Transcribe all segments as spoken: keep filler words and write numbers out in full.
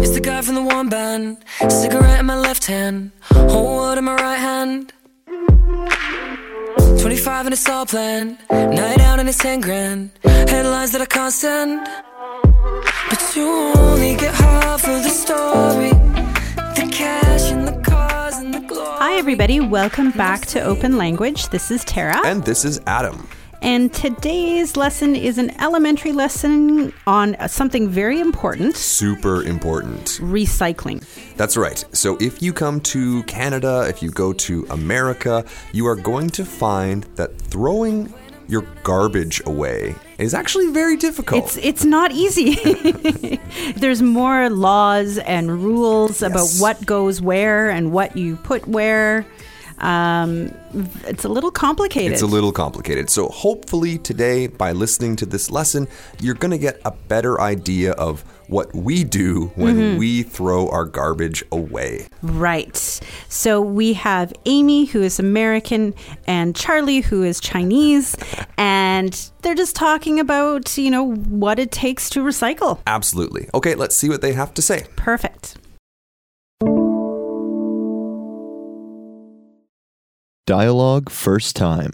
It's the guy from the one band. Cigarette in my left hand, whole world in my right hand. twenty-five and it's all planned. Night out and it's ten grand. Headlines that I can't send. But you only get half of the story. The cash and the cars and the glory. Hi everybody, welcome back to Open Language. This is Tara. And this is Adam. And today's lesson is an elementary lesson on something very important. Super important. Recycling. That's right. So if you come to Canada, if you go to America, you are going to find that throwing your garbage away is actually very difficult. It's it's not easy. There's more laws and rules Yes. about what goes where and what you put where. Um, it's a little complicated. It's a little complicated. So hopefully today, by listening to this lesson, you're going to get a better idea of what we do when mm-hmm. we throw our garbage away. Right. So we have Amy, who is American, and Charlie, who is Chinese, and they're just talking about, you know, what it takes to recycle. Absolutely. Okay, let's see what they have to say. Perfect. Dialogue first time.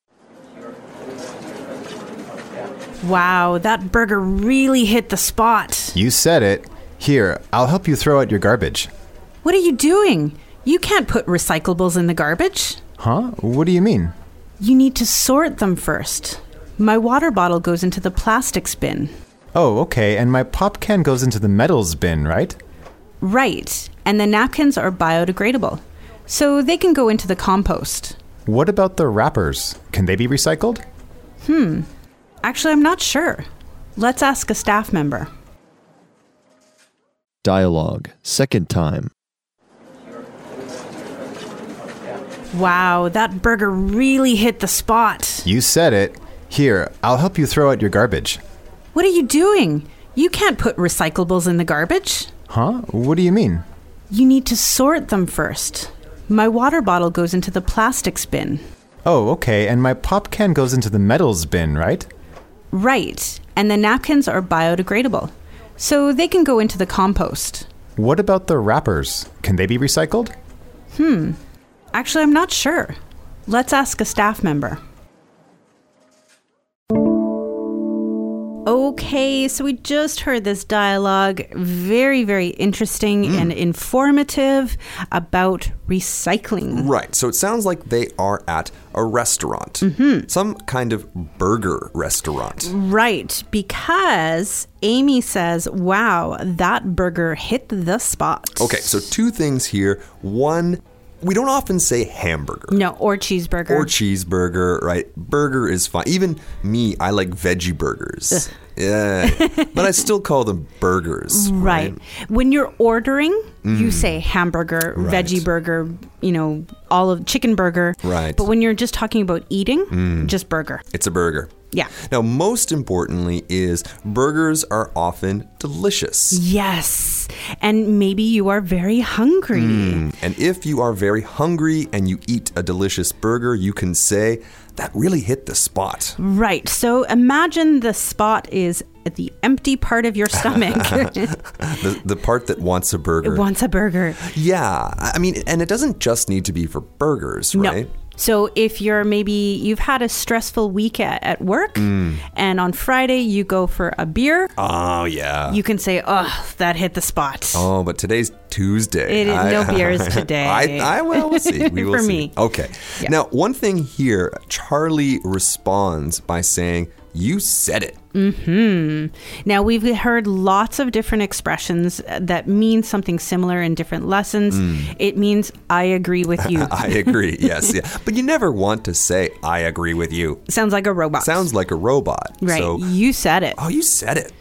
Wow, that burger really hit the spot. You said it. Here, I'll help you throw out your garbage. What are you doing? You can't put recyclables in the garbage. Huh? What do you mean? You need to sort them first. My water bottle goes into the plastics bin. Oh, okay. And my pop can goes into the metals bin, right? Right. And the napkins are biodegradable, so they can go into the compost. What about the wrappers? Can they be recycled? Hmm. Actually, I'm not sure. Let's ask a staff member. Dialogue second time. Wow, that burger really hit the spot. You said it. Here, I'll help you throw out your garbage. What are you doing? You can't put recyclables in the garbage. Huh? What do you mean? You need to sort them first. My water bottle goes into the plastics bin. Oh, okay. And my pop can goes into the metals bin, right? Right. And the napkins are biodegradable, so they can go into the compost. What about the wrappers? Can they be recycled? Hmm. Actually, I'm not sure. Let's ask a staff member. Okay, so we just heard this dialogue, very, very interesting mm. and informative about recycling. Right, so it sounds like they are at a restaurant, mm-hmm. some kind of burger restaurant. Right, because Amy says, wow, that burger hit the spot. Okay, so two things here. One, we don't often say hamburger. No, or cheeseburger. Or cheeseburger, right? Burger is fine. Even me, I like veggie burgers. Ugh. Yeah, but I still call them burgers. Right. right? When you're ordering, mm. you say hamburger, right. veggie burger, you know, all of chicken burger. Right. But when you're just talking about eating, mm. just burger. It's a burger. Yeah. Now, most importantly is burgers are often delicious. Yes. And maybe you are very hungry. Mm. And if you are very hungry and you eat a delicious burger, you can say, that really hit the spot. Right. So imagine the spot is at the empty part of your stomach. the, the part that wants a burger. It wants a burger. Yeah. I mean, and it doesn't just need to be for burgers, right? No. So if you're maybe, you've had a stressful week at, at work mm. and on Friday you go for a beer. Oh, yeah. You can say, oh, that hit the spot. Oh, but today's Tuesday. It is I, no beers today. I, I will we'll see. We will for see. me. Okay. Yeah. Now, one thing here, Charlie responds by saying, you said it. Mm-hmm. Now, we've heard lots of different expressions that mean something similar in different lessons. Mm. It means, I agree with you. I agree, yes. Yeah. But you never want to say, I agree with you. Sounds like a robot. Sounds like a robot. Right. So, you said it. Oh, you said it.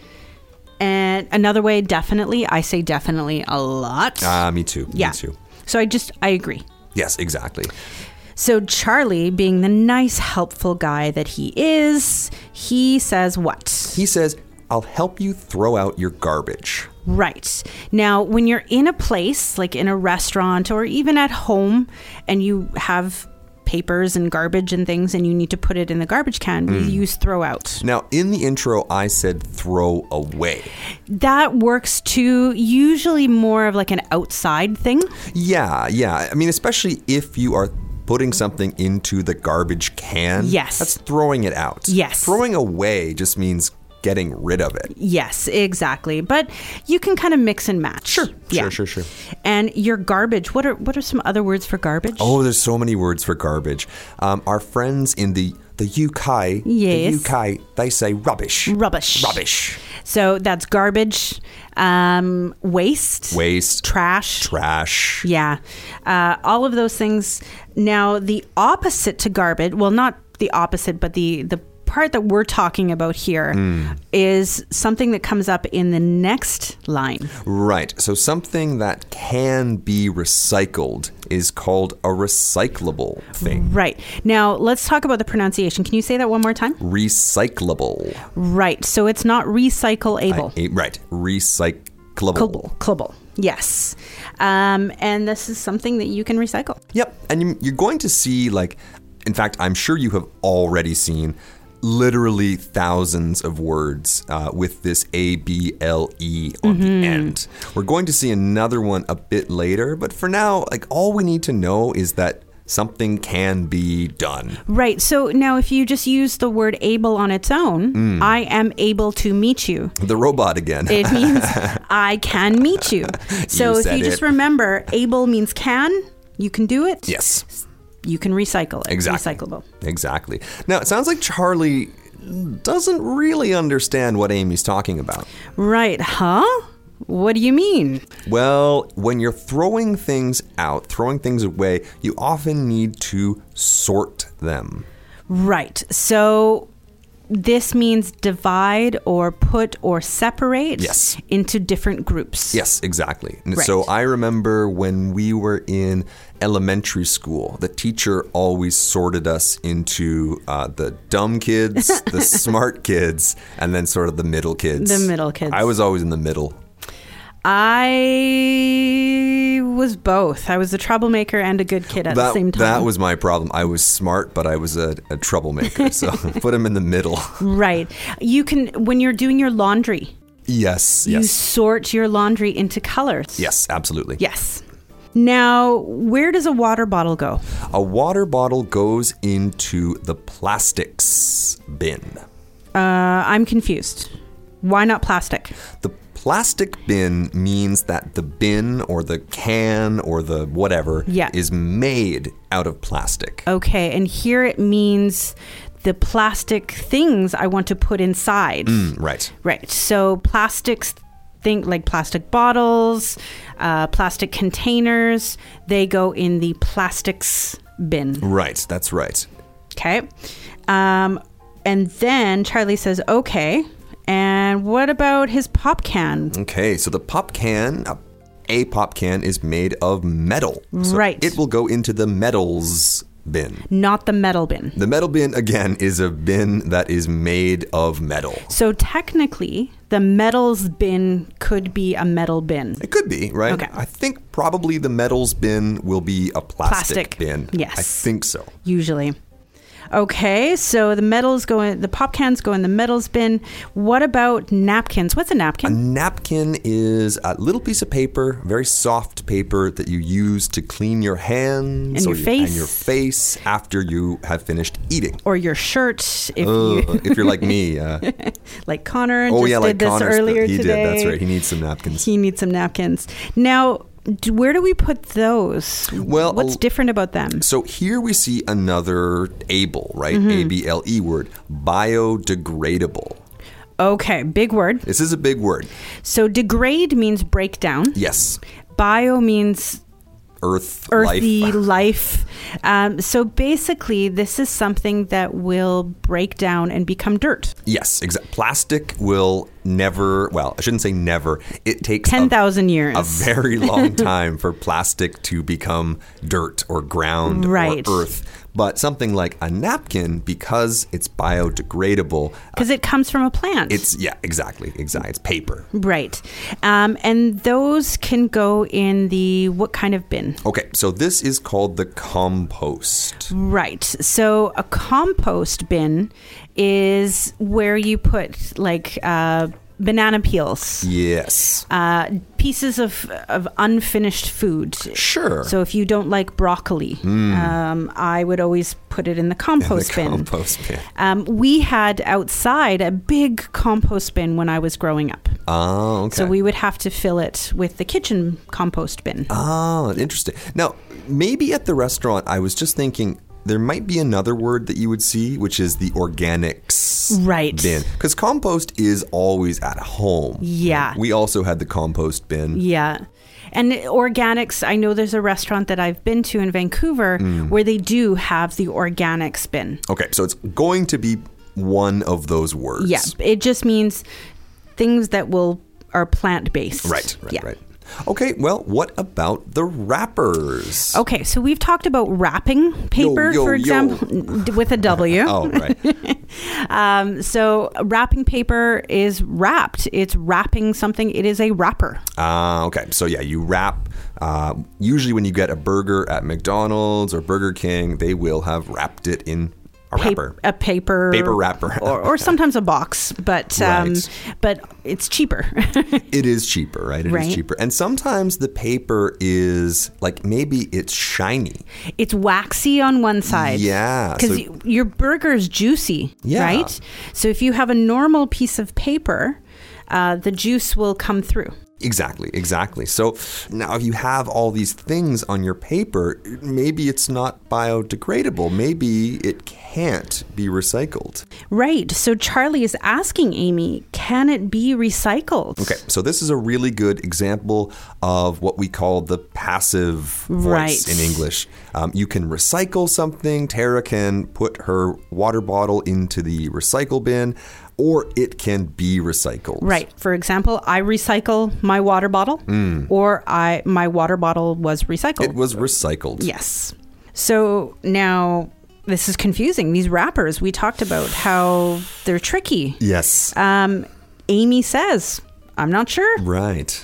And another way, definitely. I say definitely a lot. Ah, uh, me too. Yeah. Me too. So I just, I agree. Yes, exactly. So Charlie, being the nice, helpful guy that he is, he says what? He says, I'll help you throw out your garbage. Right. Now, when you're in a place, like in a restaurant or even at home, and you have papers and garbage and things and you need to put it in the garbage can, we Mm. use throw out. Now, in the intro, I said throw away. That works too, usually more of like an outside thing. Yeah, yeah. I mean, especially if you are putting something into the garbage can. Yes. That's throwing it out. Yes. Throwing away just means getting rid of it. Yes, exactly. But you can kind of mix and match. Sure, Yeah. sure, sure, sure. And your garbage, what are what are some other words for garbage? Oh, there's so many words for garbage. Um, our friends in the the U K, the Yes. U K, they say rubbish. Rubbish. Rubbish. So that's garbage, um, waste, Waste. trash. Trash. Yeah. Uh, all of those things. Now, the opposite to garbage, well, not the opposite, but the, the part that we're talking about here is something that comes up in the next line. Right. So something that can be recycled is called a recyclable thing. Right. Now, let's talk about the pronunciation. Can you say that one more time? Recyclable. Right. So it's not recycleable. I- right. Recyclable. Clubble. Clubble. Yes. Um, and this is something that you can recycle. Yep. And you- you're going to see, like, in fact, I'm sure you have already seen literally thousands of words uh, with this A B L E on Mm-hmm. the end. We're going to see another one a bit later, but for now, like, all we need to know is that something can be done. Right. So now if you just use the word able on its own, Mm. I am able to meet you. The robot again. It means I can meet you. So You if said you just it. remember, able means can, you can do it. Yes. You can recycle it. Exactly. Recyclable. Exactly. Now, it sounds like Charlie doesn't really understand what Amy's talking about. Right. Huh? What do you mean? Well, when you're throwing things out, throwing things away, you often need to sort them. Right. So this means divide or put or separate Yes. into different groups. Yes, exactly. And Right. so I remember when we were in elementary school, the teacher always sorted us into uh, the dumb kids, the smart kids, and then sort of the middle kids. The middle kids. I was always in the middle. I was both. I was a troublemaker and a good kid at that, the same time. That was my problem. I was smart, but I was a, a troublemaker. So put him in the middle. Right. You can, when you're doing your laundry, Yes, you yes. sort your laundry into colors. Yes, absolutely. Yes. Now, where does a water bottle go? A water bottle goes into the plastics bin. Uh, I'm confused. Why not plastic? The plastic bin means that the bin or the can or the whatever Yeah. is made out of plastic. Okay, and here it means the plastic things I want to put inside. Mm, right. Right. So plastics, think like plastic bottles, uh, plastic containers, they go in the plastics bin. Right. That's right. Okay. Um, and then Charlie says, okay. And what about his pop can? Okay. So the pop can, a, a pop can is made of metal. So Right. it will go into the metals bin. Not the metal bin. The metal bin, again, is a bin that is made of metal. So technically, the metals bin could be a metal bin. It could be, right? Okay. I think probably the metals bin will be a plastic, Plastic. bin. Yes. I think so. Usually. Okay, so the metals go in, the pop cans go in the metals bin. What about napkins? What's a A napkin? napkin is a little piece of paper, very soft paper that you use to clean your hands And your or you- face. and your face after you have finished eating. Or your shirt, if Ugh, you, if you're like me. Uh, like Connor oh, just yeah, did like this Connor. earlier he today. did. That's right. He needs some napkins. He needs some napkins. Now, d- where do we put those? Well, What's a- different about them? So here we see another able, right? Mm-hmm. A B L E word, biodegradable. Okay, big word. This is a big word. So degrade means break down. Yes. Bio means Earth, earthy life. life. Um, so basically, this is something that will break down and become dirt. Yes, exactly. Plastic will never, well, I shouldn't say never. It takes ten a- thousand years. a very long time for plastic to become dirt or ground Right. or earth. But something like a napkin, because it's biodegradable, Because it comes from a plant. it's, yeah, exactly, exactly. It's paper. Right. Um, and those can go in the what kind of bin? Okay, so this is called the compost. Right. So a compost bin is where you put like uh, banana peels, Yes. uh, pieces of, of unfinished food. Sure. So if you don't like broccoli, um, I would always put it in the compost the bin. compost bin. Um, we had outside a big compost bin when I was growing up. Oh, okay. So we would have to fill it with the kitchen compost bin. Oh, interesting. Now, maybe at the restaurant, I was just thinking there might be another word that you would see, which is the organics Right. bin. Because compost is always at home. Yeah. We also had the compost bin. Yeah. And organics, I know there's a restaurant that I've been to in Vancouver where they do have the organics bin. Okay, so it's going to be one of those words. Yeah. It just means things that will are plant-based. Right, right, yeah. right. Okay, well, what about the wrappers? Okay, so we've talked about wrapping paper, yo, for yo. example, with a W. Oh, right. Um, so wrapping paper is wrapped. It's wrapping something. It is a wrapper. Ah, okay. So yeah, you wrap. Uh, usually, when you get a burger at McDonald's or Burger King, they will have wrapped it in a Pa- wrapper. a paper, Paper wrapper. or, or sometimes a box, but um, Right. but it's cheaper. It is cheaper, right? It is Right. cheaper, and sometimes the paper is like maybe it's shiny. It's waxy on one side. Yeah, Because so- your burger's juicy, Yeah. right? So if you have a normal piece of paper, uh, the juice will come through. Exactly, exactly. So now if you have all these things on your paper, maybe it's not biodegradable. Maybe it can't be recycled. Right. So Charlie is asking Amy, can it be recycled? Okay, so this is a really good example of what we call the passive voice Right. in English. Um, you can recycle something. Tara can put her water bottle into the recycle bin, or it can be recycled. Right. For example, I recycle my water bottle, or I my water bottle was recycled. It was recycled. Yes. So now this is confusing. These wrappers, we talked about how they're tricky. Yes. Um, Amy says, I'm not sure, Right.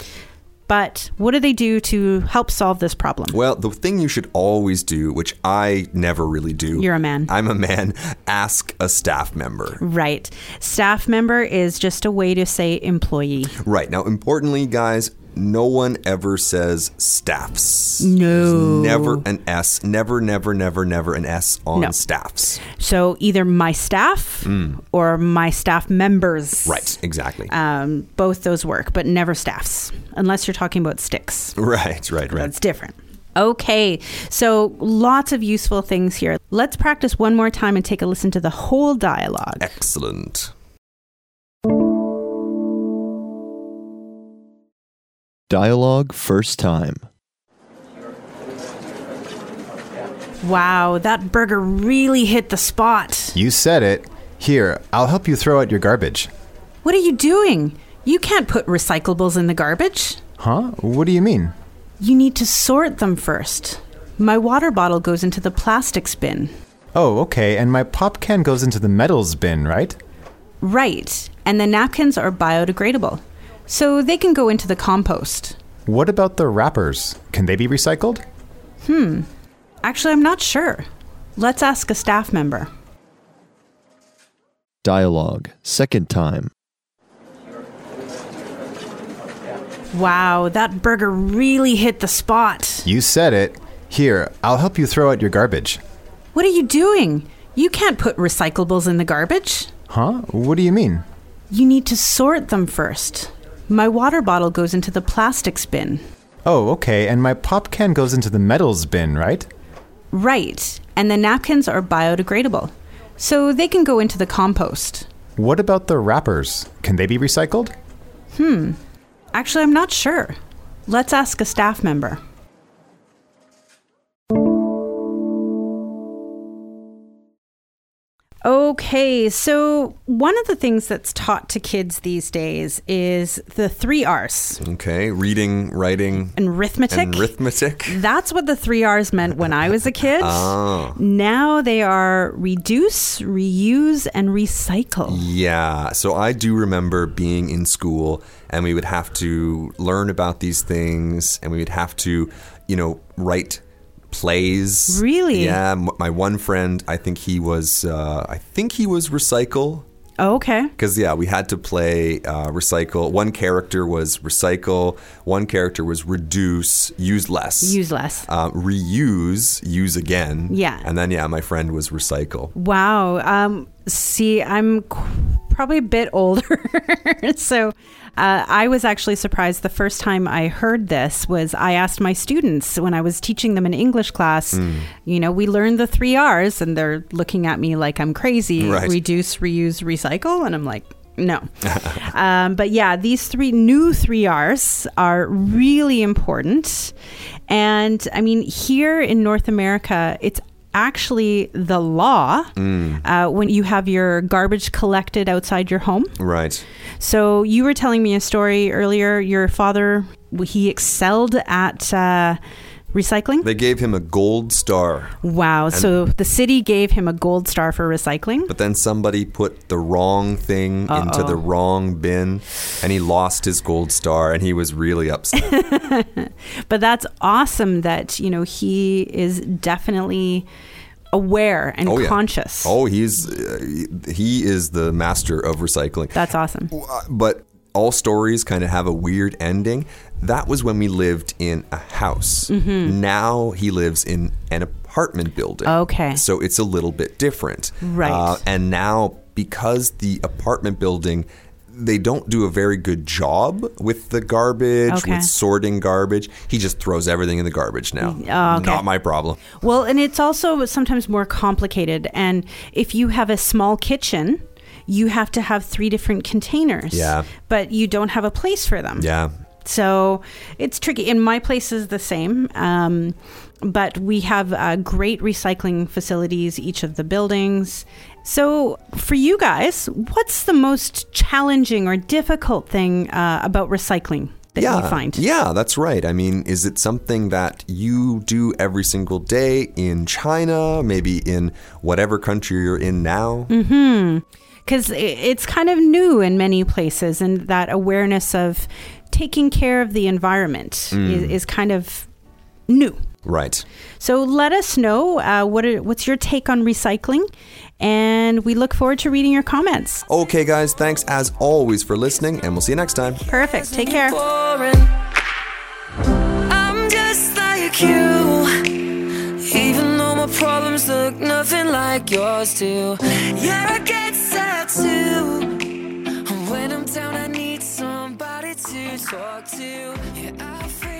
but what do they do to help solve this problem? Well, the thing you should always do, which I never really do. You're a man. I'm a man. Ask a staff member. Right. Staff member is just a way to say employee. Right. Now, importantly, guys, no one ever says staffs. No. There's never an S. Never, never, never, never an S on No. staffs. So either my staff or my staff members. Right. Exactly. Um, both those work, but never staffs, unless you're talking about sticks. right, right, right. That's different. Okay, so lots of useful things here. Let's practice one more time and take a listen to the whole dialogue. Excellent. Dialogue first time. Wow, that burger really hit the spot. You said it. Here, I'll help you throw out your garbage. What are you doing? You can't put recyclables in the garbage. Huh? What do you mean? You need to sort them first. My water bottle goes into the plastics bin. Oh, okay, and my pop can goes into the metals bin, right? Right, and the napkins are biodegradable, so they can go into the compost. What about the wrappers? Can they be recycled? Actually, I'm not sure. Let's ask a staff member. Dialogue second time. Wow, that burger really hit the spot. You said it. Here, I'll help you throw out your garbage. What are you doing? You can't put recyclables in the garbage. Huh? What do you mean? You need to sort them first. My water bottle goes into the plastics bin. Oh, okay, and my pop can goes into the metals bin, right? Right, and the napkins are biodegradable, so they can go into the compost. What about the wrappers? Can they be recycled? Actually, I'm not sure. Let's ask a staff member. Okay, so one of the things that's taught to kids these days is the three R's. Okay, reading, writing, and arithmetic. And arithmetic. That's what the three R's meant when I was a kid. Oh. Now they are reduce, reuse, and recycle. Yeah, so I do remember being in school and we would have to learn about these things and we would have to, you know, write plays. Really? Yeah, m- my one friend, I think he was, uh, I think he was recycle. Oh, okay. Because, yeah, we had to play uh, recycle. One character was recycle. One character was reduce, use less. Use less. Uh, reuse, use again. Yeah. And then, yeah, my friend was recycle. Wow. Um, see, I'm qu- probably a bit older. so uh, I was actually surprised the first time I heard this was I asked my students when I was teaching them an English class, mm. you know, we learned the three R's and they're looking at me like I'm crazy. Right. Reduce, reuse, recycle. And I'm like, no. um, but yeah, these three new three R's are really important. And I mean, here in North America, it's actually the law mm. uh, when you have your garbage collected outside your home. Right. So you were telling me a story earlier. Your father, he excelled at uh, recycling. They gave him a gold star. Wow. And so the city gave him a gold star for recycling. But then somebody put the wrong thing Uh-oh. into the wrong bin and he lost his gold star and he was really upset. But that's awesome that, you know, he is definitely aware and oh, yeah. conscious. Oh, he's uh, he is the master of recycling. That's awesome. But all stories kind of have a weird ending. That was when we lived in a house. Mm-hmm. Now he lives in an apartment building. Okay. So it's a little bit different. Right. Uh, and now because the apartment building, they don't do a very good job with the garbage, okay. with sorting garbage. He just throws everything in the garbage now. Oh, okay. Not my problem. Well, and it's also sometimes more complicated. And if you have a small kitchen, you have to have three different containers. Yeah. But you don't have a place for them. Yeah. So it's tricky. In my place is the same. Um, but we have uh, great recycling facilities, each of the buildings. So for you guys, what's the most challenging or difficult thing uh, about recycling that yeah, you find? Yeah, that's right. I mean, is it something that you do every single day in China, maybe in whatever country you're in now? Mm-hmm. Because it's kind of new in many places, and that awareness of taking care of the environment mm. is, is kind of new. Right. So let us know uh, what are, what's your take on recycling, and we look forward to reading your comments. Okay, guys, thanks as always for listening, and we'll see you next time. Perfect. Take care. I'm just like you, even though my problems look nothing like yours do. Yeah, I get sad too. When I'm down, I need somebody to talk to. Yeah, I feel